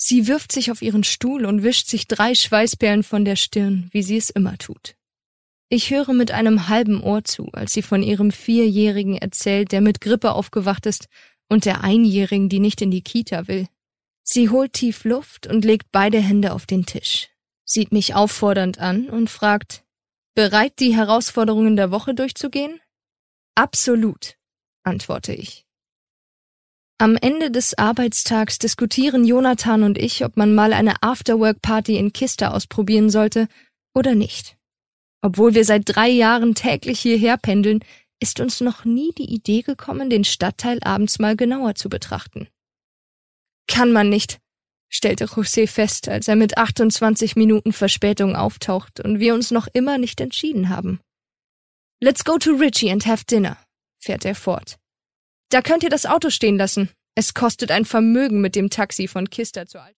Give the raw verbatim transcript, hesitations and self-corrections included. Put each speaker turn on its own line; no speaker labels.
Sie wirft sich auf ihren Stuhl und wischt sich drei Schweißperlen von der Stirn, wie sie es immer tut. Ich höre mit einem halben Ohr zu, als sie von ihrem Vierjährigen erzählt, der mit Grippe aufgewacht ist, und der Einjährigen, die nicht in die Kita will. Sie holt tief Luft und legt beide Hände auf den Tisch, sieht mich auffordernd an und fragt, bereit, die Herausforderungen der Woche durchzugehen? Absolut, antworte ich. Am Ende des Arbeitstags diskutieren Jonathan und ich, ob man mal eine Afterwork-Party in Kista ausprobieren sollte oder nicht. Obwohl wir seit drei Jahren täglich hierher pendeln, ist uns noch nie die Idee gekommen, den Stadtteil abends mal genauer zu betrachten. Kann man nicht, stellte José fest, als er mit achtundzwanzig Minuten Verspätung auftaucht und wir uns noch immer nicht entschieden haben. Let's go to Richie and have dinner, fährt er fort. Da könnt ihr das Auto stehen lassen. Es kostet ein Vermögen mit dem Taxi von Kista zur Altstadt.